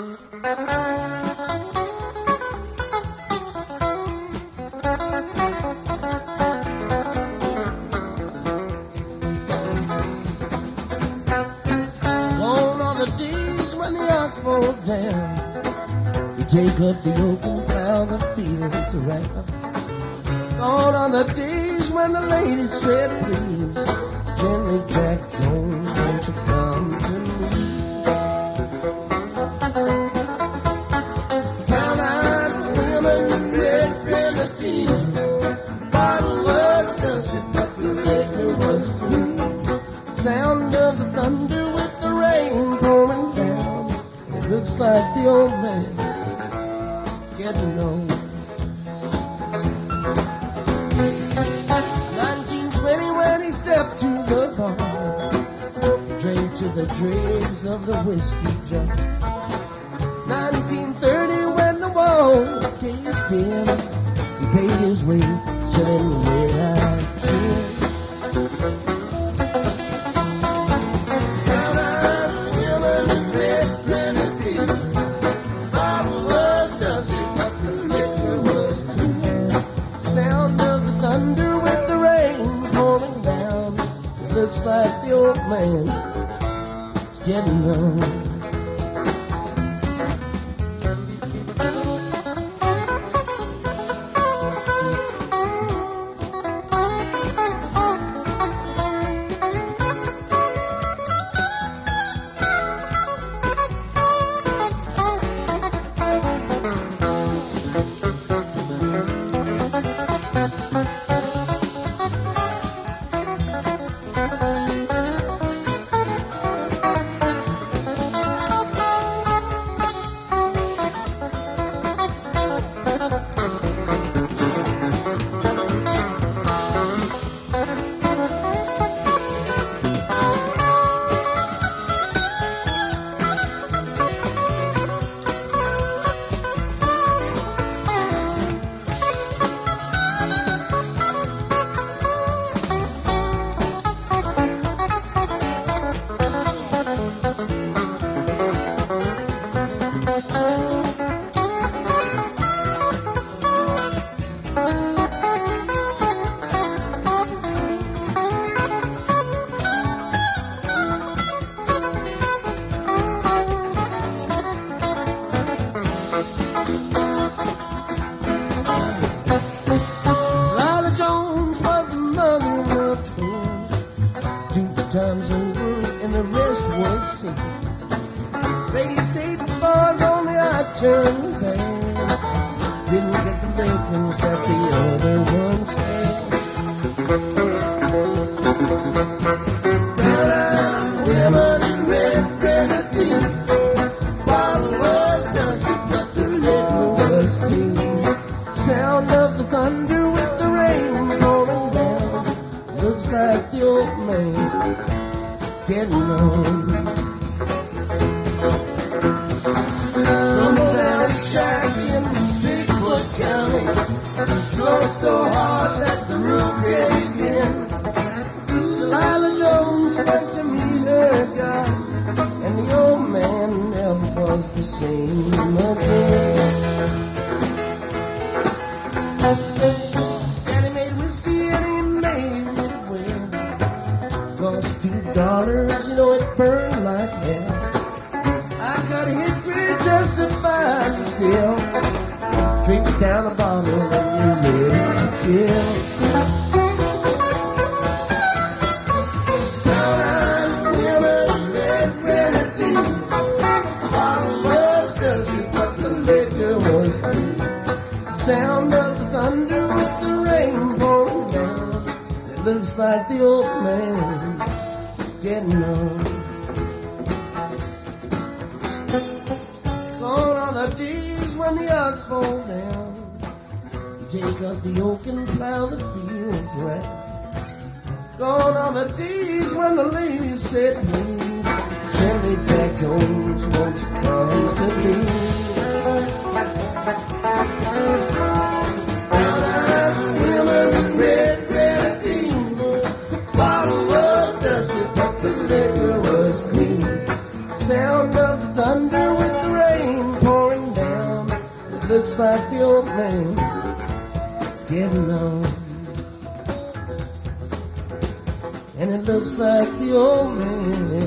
Fall down. You take up the yoke and plow the fields around. Gone are the days when the ladies said, please, gently Jack Jones, won't you come to me? Brown-eyed women, red grenadine, bottle was dusty, but the liquor was clean. Sound of the thunder with the rain pouring down. Looks like the old man getting old. 1920 when he stepped to the bar, drank to the dregs of the whiskey jar. 1930 when the wall caved in, he paid his way, selling red-eyed gin. Looks like the old man is getting old. Times over and the rest was seen. Raised 8 bars on the I-turn band. Didn't get the Lincolns that the other ones had. Brown-eyed women in red grenadine, bottle was dusty, but the liquor was clean. Sound of the thunder with the rain pouring down. Looks like the old man getting on. Tumble down shack in Bigfoot County, slowed so hard that the roof gave in. Delilah Jones went to meet her guy, and the old man never was the same again. Daddy made whiskey and he made it well. Cost $2, you know it burned like hell. I got a hickory just to find the still. Drink down a bottle and you're ready to kill. Brown-eyed women, red grenadine, bottle was dusty, but the liquor was clean. Sound of the thunder with the rain pouring down. It looks like the old man getting old. Gone are the days when the odds fall down. Take up the yoke and plow the fields right. Gone are the days when the ladies said, please, gently Jack Jones, won't you come to me? Brown-eyed women in red grenadine, bottle was dusty, but the liquor was clean. Sound of thunder with the rain looks like the old man getting on. And it looks like the old man